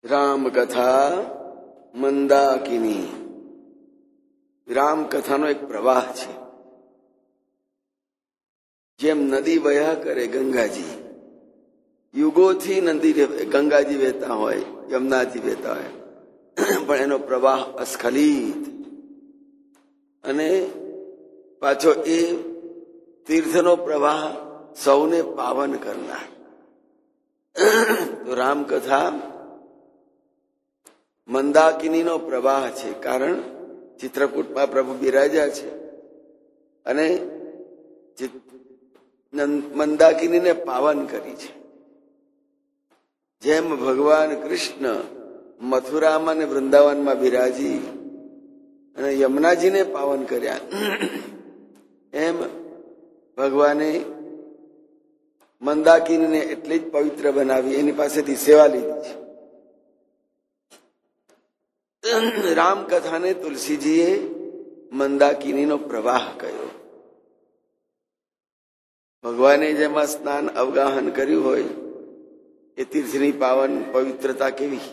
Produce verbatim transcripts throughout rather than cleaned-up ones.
રામકથા મંદાકિની. રામકથાનો એક પ્રવાહ છે. જેમ નદી વહ્યા કરે ગંગાજી, યુગોથી નદી ગંગાજી વહેતા હોય, યમુનાજી વહેતા હોય, પણ એનો પ્રવાહ અસ્ખલિત અને પાછો એ તીર્થનો પ્રવાહ સૌને પાવન કરનાર. તો રામકથા મંદાકિનીનો પ્રવાહ છે. કારણ ચિત્રકૂટમાં પ્રભુ બિરાજ્યા છે અને મંદાકિનીને પાવન કરી છે. જેમ ભગવાન કૃષ્ણ મથુરામાં અને વૃંદાવનમાં બિરાજી અને યમુનાજીને પાવન કર્યા, એમ ભગવાને મંદાકિનીને એટલી જ પવિત્ર બનાવી, એની પાસેથી સેવા લીધી છે. રામકથાને તુલસીજીએ મંદાકિનીનો પ્રવાહ કહ્યો. ભગવાને જેમાં સ્નાન અવગાહન કર્યું હોય એ તીર્થની પાવન પવિત્રતા કેવી.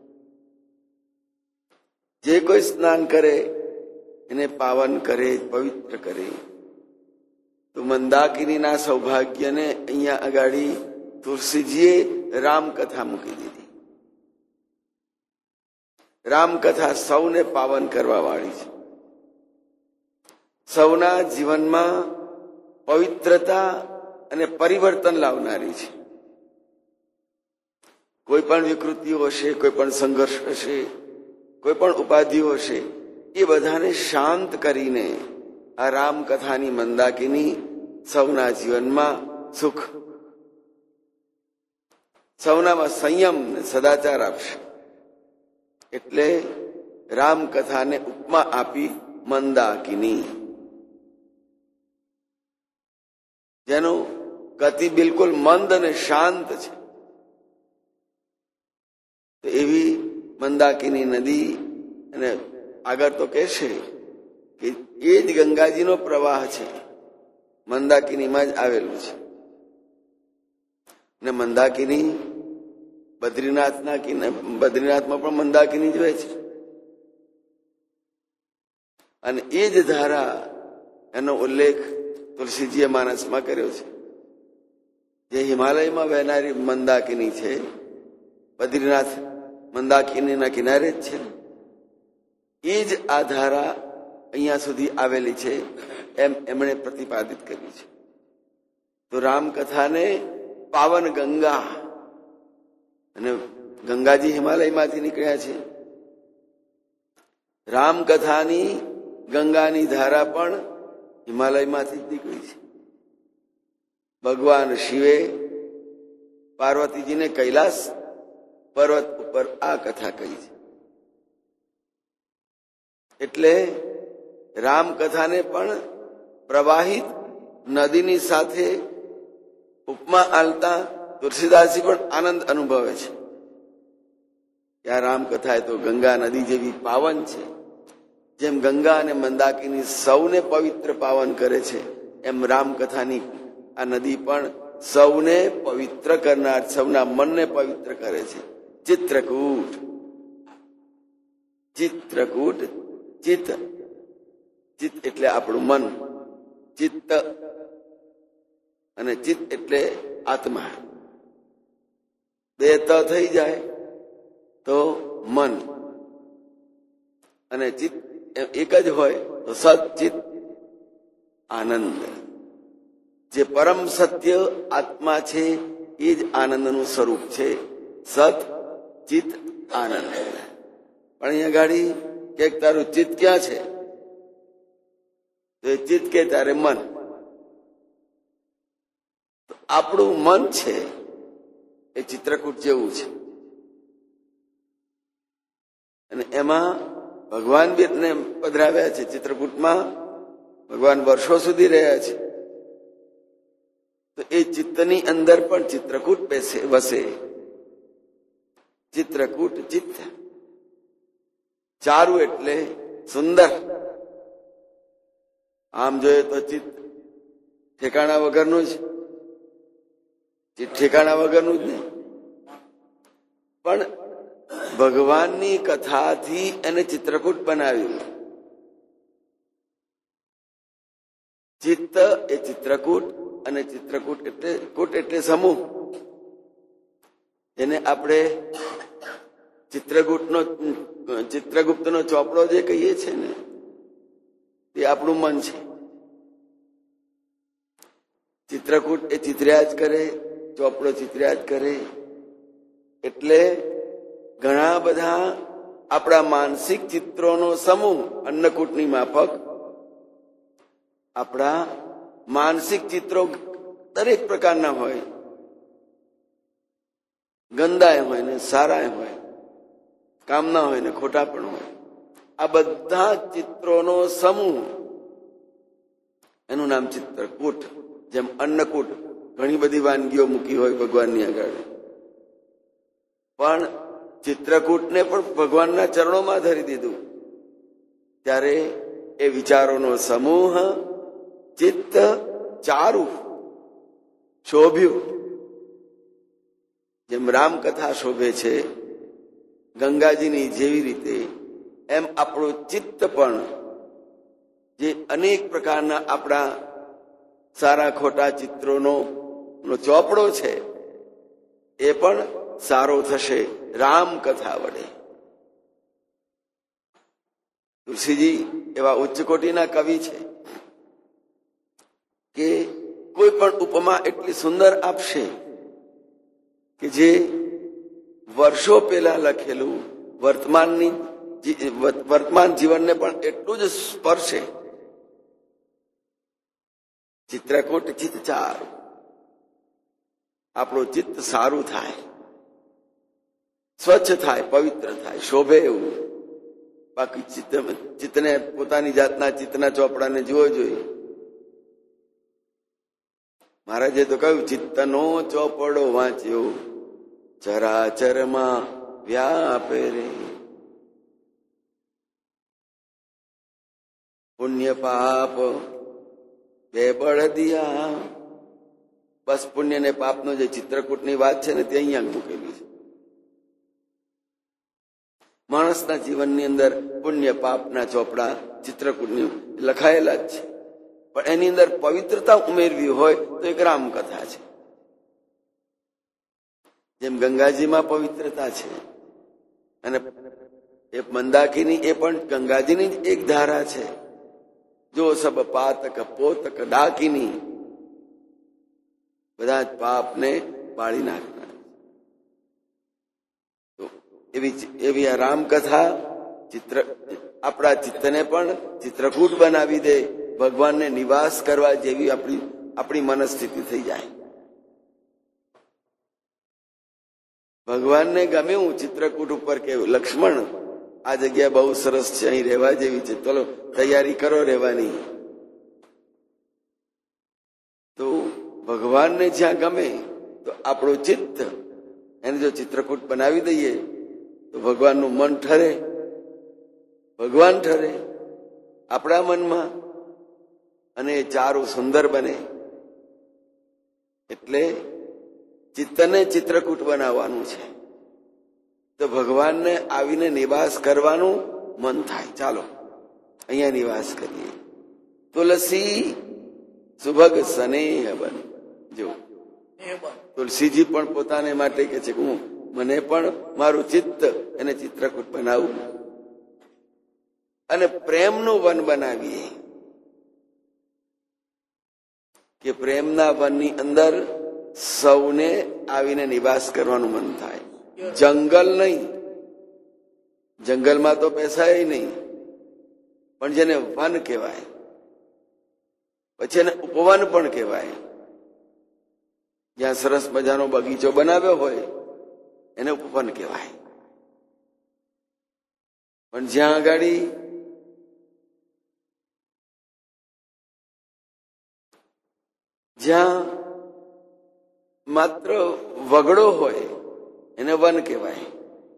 જે કોઈ સ્નાન કરે એને પાવન કરે, પવિત્ર કરે. તો મંદાકિનીના સૌભાગ્યને અહીંયા અગાડી તુલસીજીએ રામકથા મૂકી દીધી. રામકથા સૌને પાવન કરવા વાળી છે. સૌના જીવનમાં પવિત્રતા અને પરિવર્તન લાવનારી છે. કોઈ પણ વિકૃતિઓ હશે, કોઈ પણ સંઘર્ષ હશે, કોઈ પણ ઉપાધિઓ હશે, એ બધાને શાંત કરીને આ રામકથાની મંદાકિની સૌના જીવનમાં સુખ, સૌનામાં સંયમ ને સદાચાર આપશે. એટલે રામકથાને ઉપમા આપી મંદાકિની, જેનું ગતિ બિલકુલ મંદ અને શાંત છે. તો એવી મંદાકિની નદી, અને આગળ તો કહેશે કે એ જ ગંગાજીનો પ્રવાહ છે, મંદાકિનીમાં જ આવેલું છે. ને મંદાકિની બદ્રીનાથના બદ્રીનાથમાં પણ મંદાકિની જ હોય છે. અને એ જ ધારા, એનો ઉલ્લેખ તુલસીજીએ માનસમાં કર્યો છે. જે હિમાલયમાં વહેનારી મંદાકિની છે, બદ્રીનાથ મંદાકિનીના કિનારે જ છે, એ જ આ ધારા અહીંયા સુધી આવેલી છે, એમ એમણે પ્રતિપાદિત કર્યું છે. તો રામકથાને પાવન ગંગા, અને ગંગાજી હિમાલયમાંથી નીકળ્યા છે. રામકથાની ગંગાની ધારા પણ હિમાલયમાંથી જ નીકળી છે. ભગવાન શિવે પાર્વતીજીને કૈલાસ પર્વત ઉપર આ કથા કહી છે. એટલે રામકથાને પણ પ્રવાહિત નદીની સાથે ઉપમા આલતા તુલસીદાસજી પણ આનંદ અનુભવે છે કે આ રામકથા એ તો ગંગા નદી જેવી પાવન છે. જેમ ગંગા અને મંદાકિની સૌને પવિત્ર પાવન કરે છે, એમ રામકથાની આ નદી પણ સૌને પવિત્ર કરનાર, સૌના મનને પવિત્ર કરે છે. ચિત્રકૂટ, ચિત્રકૂટ, ચિત્ત, ચિત્ત એટલે આપણું મન, ચિત્ત, અને ચિત્ત એટલે આત્મા. બે ત થઈ જાય તો મન, અને ચિત્ત એક જ હોય તો સત ચિત્ત આનંદ. જે પરમ સત્ય આત્મા છે એ જ આનંદનું સ્વરૂપ છે. સત ચિત્ત આનંદ. પણ અહીંયા ગાડી કે તારું ચિત્ત ક્યાં છે, તો એ ચિત્ત કે તારે મન. આપણું મન છે એ ચિત્રકૂટ જેવું છે, અને એમાં ભગવાન ને પધરાવ્યા છે. ચિત્રકૂટમાં ભગવાન વર્ષો સુધી રહ્યા છે. તો એ ચિત્તની અંદર પણ ચિત્રકૂટ બેસે વસે. ચિત્રકૂટ ચિત્ત, ચારું એટલે સુંદર. આમ જોઈએ તો ચિત્ત ઠેકાણા વગરનું જ, ચિત્ત ઠેકાણા વગરનું જ નહીં, પણ ભગવાનની કથાથી એને ચિત્રકૂટ બનાવ્યું. ચિત્ત એ ચિત્રકૂટ, અને ચિત્રકૂટ એટલે કૂટ એટલે સમૂહ. એને આપણે ચિત્રકૂટનો ચિત્રગુપ્તનો ચોપડો જે કહીએ છીએ ને, એ આપણું મન છે. ચિત્રકૂટ એ ચિત્ર્યા જ કરે, ચોપડો ચિત્ર્યા જ કરે. એટલે ઘણા બધા આપણા માનસિક ચિત્રોનો સમૂહ અન્નકૂટની માફક આપણા માનસિક ચિત્રો દરેક પ્રકારના હોય, ગંદાય હોય ને સારાય હોય, કામના હોય ને ખોટા પણ હોય. આ બધા ચિત્રોનો સમૂહ, એનું નામ ચિત્રકૂટ. જેમ અન્નકૂટ ઘણી બધી વાનગીઓ મૂકી હોય ભગવાનની આગળ, પણ ચિત્રકૂટને પણ ભગવાનના ચરણોમાં ધરી દીધું. ત્યારે એ વિચારોનો સમૂહ ચિત્ત ચારું શોભ્યું. જેમ રામકથા શોભે છે ગંગાજીની જેવી રીતે, એમ આપણું ચિત્ત પણ જે અનેક પ્રકારના આપણા સારા ખોટા ચિત્રોનો ચોપડો છે, એ પણ સારો થશે રામકથા વડે. તુલસીજી એવા ઉચ્ચ કોટીના કવિ છે કે કોઈ પણ ઉપમા એટલી સુંદર આપશે કે જે વર્ષો પહેલા લખેલું વર્તમાનની વર્તમાન જીવનને પણ એટલું જ સ્પર્શે. ચિત્રકૂટ ચિત્ત ચારું, આપણું ચિત્ત સારું થાય, સ્વચ્છ થાય, પવિત્ર થાય, શોભે એવું. બાકી ચિત્ત ચિત્તને પોતાની જાતના ચિત્તના ચોપડાને જોવો જોઈએ. મહારાજે તો કહ્યું, ચિત્તનો ચોપડો વાંચ્યો ચરાચરમાં વ્યાપે રે. પુણ્ય પાપ બે બળ દિયા. બસ પુણ્ય ને પાપનો જે ચિત્રકૂટની વાત છે ને, તે અહીંયા મૂકેલી છે. માણસના જીવનની અંદર પુણ્ય પાપના ચોપડા ચિત્રકૂટની લખાયેલા જ છે. પણ એની અંદર પવિત્રતા ઉમેરવી હોય તો એક રામકથા છે. જેમ ગંગાજીમાં પવિત્રતા છે, અને એ મંદાકિની એ પણ ગંગાજીની જ એક ધારા છે. જો સબ પાતક પોતક ડાકિની, બધા જ પાપને બાળી નાખનાર. એવી એવી આ રામકથા ચિત્ર આપણા ચિત્તને પણ ચિત્રકૂટ બનાવી દે, ભગવાનને નિવાસ કરવા જેવી આપણી આપણી મનસ્થિતિ થઈ જાય. ભગવાનને ગમ્યું ચિત્રકૂટ ઉપર કે લક્ષ્મણ આ જગ્યા બહુ સરસ છે, અહીં રહેવા જેવી છે, ચલો તૈયારી કરો રહેવાની. તો ભગવાનને જ્યાં ગમે તો આપણું ચિત્ત એને જો ચિત્રકૂટ બનાવી દઈએ તો ભગવાનનું મન ઠરે, ભગવાન ઠરે આપણા મનમાં, અને એ ચારું સુંદર બને. એટલે ચિત્તને ચિત્રકૂટ બનાવવાનું છે, તો ભગવાનને આવીને નિવાસ કરવાનું મન થાય. ચાલો અહીંયા નિવાસ કરીએ. તુલસી સુભગ સ્નેહ બન. જો તુલસીજી પણ પોતાને માટે કે છે, હું મને પણ મારું ચિત્ત એને ચિત્રકૂટ બનાવું અને પ્રેમનું વન બનાવીએ. કે પ્રેમના વનની અંદર સૌને આવીને નિવાસ કરવાનું મન થાય. જંગલ નહીં, જંગલમાં તો બેસાય નહીં, પણ જેને વન કહેવાય, પછી એને ઉપવન પણ કહેવાય. જ્યાં સરસ મજાનો બગીચો બનાવ્યો હોય એને ઉપવન કહેવાય. પણ જ્યાં આગળ જ્યાં માત્ર વગડો હોય એને વન કહેવાય,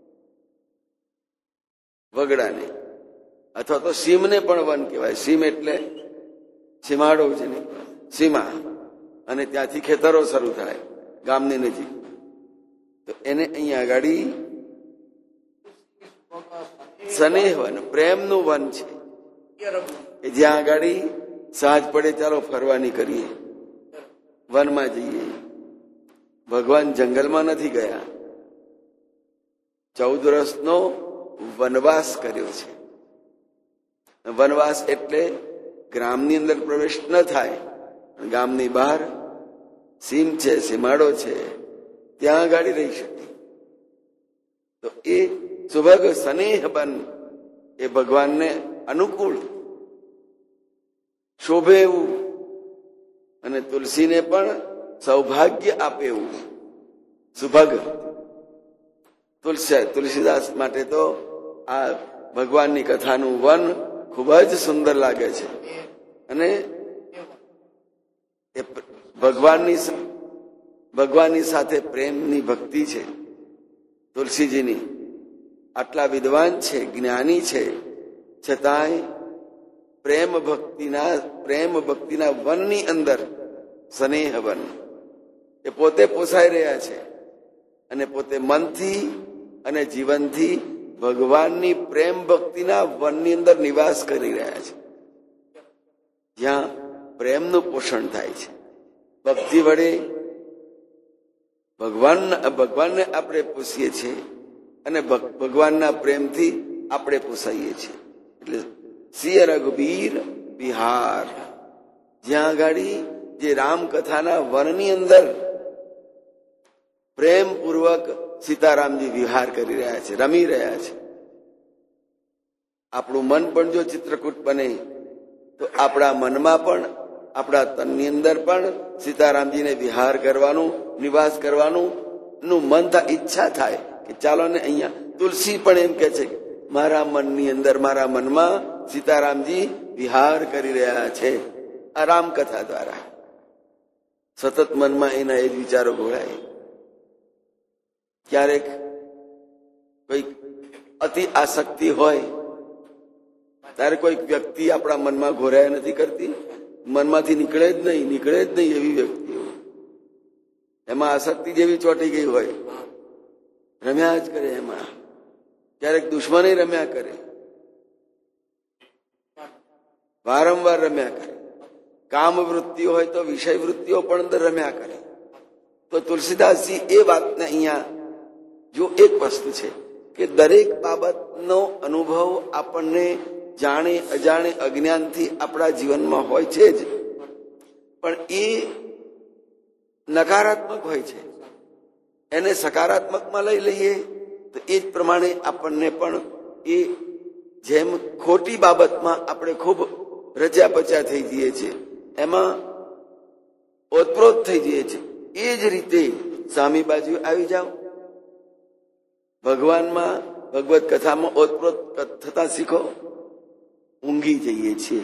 વગડાને. અથવા તો સીમને પણ વન કહેવાય. સીમ એટલે સીમાડો છે ને, સીમા, અને ત્યાંથી ખેતરો શરૂ થાય ગામની નજીક, તો એને અહીંયા આગળ સ્નેહવન પ્રેમનું વન છે કે જ્યાં આગળ સાંજ પડે ચાલો ફરવા નીકળીએ, વનમાં જઈએ. ભગવાન જંગલમાં નથી ગયા, ચૌદ વર્ષનો વનવાસ કર્યો છે. વનવાસ એટલે ગ્રામની અંદર પ્રવેશ ન થાય, ગામની બહાર સીમ છે, સીમાડો છે, ત્યાં આગળ રહી શકે. તો એ સુભગ સ્નેહબન એ ભગવાનને અનુકૂળ શોભે એવું અને તુલસીને પણ સૌભાગ્ય આપે એવું સુભગ. તુલસી તુલસીદાસ માટે તો આ ભગવાનની કથાનું વન ખૂબ જ સુંદર લાગે છે. અને એ ભગવાનની ભગવાનની સાથે પ્રેમની ભક્તિ છે તુલસીજીની. આટલા વિદ્વાન છે, જ્ઞાની છે, છતાંય પ્રેમ ભક્તિના પ્રેમ ભક્તિના વનની અંદર સ્નેહ વન એ પોતે પોસાઈ રહ્યા છે અને પોતે મનથી અને જીવનથી ભગવાનની પ્રેમ ભક્તિના વનની અંદર નિવાસ કરી રહ્યા છે, જ્યાં પ્રેમનું પોષણ થાય છે. ભક્તિ વડે ભગવાન ભગવાનને આપણે પોષીએ છીએ અને ભગવાનના પ્રેમથી આપણે પોસાઈએ છીએ. એટલે સિય રઘુબીર વિહાર, જ્યાં આગળ જે રામકથાના વનની અંદર પ્રેમપૂર્વક સીતારામજી વિહાર કરી રહ્યા છે, રમી રહ્યા છે. આપણું મન પણ જો ચિત્રકૂટ બને તો આપણા મનમાં પણ આપણા તનની અંદર પણ સીતારામજીને વિહાર કરવાનું, નિવાસ કરવાનું નું મન થાય, ઈચ્છા થાય કે ચાલો ને અહીંયા. તુલસી પણ એમ કે છે મારા મનની અંદર, મારા મનમાં સીતારામજી વિહાર કરી રહ્યા છે આ રામકથા દ્વારા. સતત મનમાં એના એ જ વિચારો ઘોળાય. ક્યારેક કોઈ અતિ આસક્તિ હોય ત્યારે કોઈક વ્યક્તિ આપણા મનમાં ઘોરાયા નથી કરતી, મનમાંથી નીકળે જ નહીં, નીકળે જ નહીં એવી વ્યક્તિઓ. એમાં આસક્તિ જેવી ચોંટી ગઈ હોય, રમ્યા જ કરે એમાં. ક્યારેક દુશ્મને રમ્યા કરે, વારંવાર રમ્યા કરે. કામ વૃત્તિઓ હોય તો વિષય વૃત્તિઓ પણ અંદર રમ્યા કરે. તો તુલસીદાસજી એ વાતને અહીંયા જો એક વસ્તુ છે કે દરેક બાબતનો અનુભવ આપણને જાણે અજાણે અજ્ઞાનથી આપણા જીવનમાં હોય છે જ, પણ એ નકારાત્મક હોય છે. એને સકારાત્મકમાં લઈ લઈએ તો એ જ પ્રમાણે આપણને પણ એ જેમ ખોટી બાબતમાં આપણે ખૂબ રચ્યા પચ્યા થઈ જઈએ છીએ, એમાં ઓતપ્રોત થઈ જઈએ છીએ. એ જ રીતે સામી બાજુ આવી જાઓ, ભગવાનમાં ભગવત કથામાં ઓતપ્રોત થતા શીખો. ઊંઘી જઈએ છીએ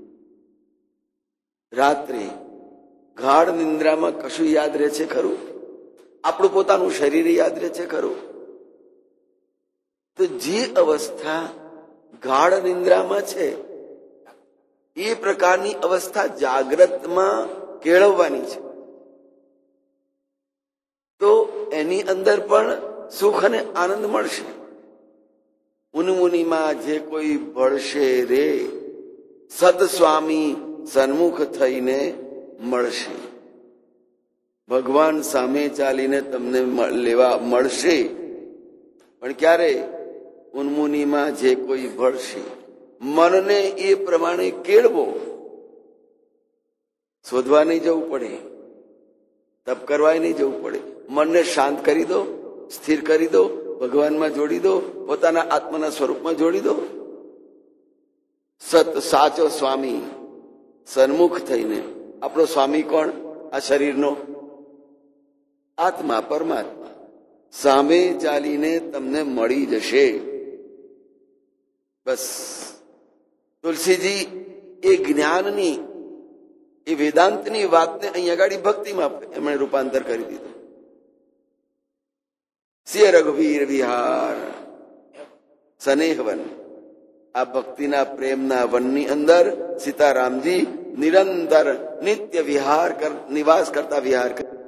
રાત્રે, ગાઢ નિંદ્રામાં કશું યાદ રહે છે ખરું? આપણું પોતાનું શરીર યાદ રહે છે ખરું? તો જે અવસ્થા ગાઢ નિંદ્રામાં છે એ પ્રકારની અવસ્થા જાગ્રતમાં કેળવવાની છે. તો એની અંદર પણ સુખ અને આનંદ મળશે. ઉનમુનિમાં જે કોઈ ભળશે રે, સત સ્વામી સન્મુખ થઈને મળશે. ભગવાન સામે ચાલીને તમને લેવા મળશે, પણ ક્યારે? ઉન્મુનિમાં જે કોઈ ભળશે. મનને એ પ્રમાણે કેળવો. શોધવા નહીં જવું પડે, તપ કરવા નહીં જવું પડે. મનને શાંત કરી દો, સ્થિર કરી દો, ભગવાનમાં જોડી દો, પોતાના આત્માના સ્વરૂપમાં જોડી દો. સત સાચો સ્વામી સન્મુખ થઈને, આપણો સ્વામી કોણ? આ શરીરનો આત્મા, પરમાત્મા સામે ચાલીને તમને મળી જશે. બસ તુલસીજી એ જ્ઞાનની, એ વેદાંતની વાતને અહીંયા આગળ ભક્તિમાં એમણે રૂપાંતર કરી દીધું. સિય રઘુવીર વિહાર, સ્નેહવન. આ ભક્તિના પ્રેમના વનની અંદર સીતારામજી નિરંતર નિત્ય વિહાર નિવાસ કરતા વિહાર કરતા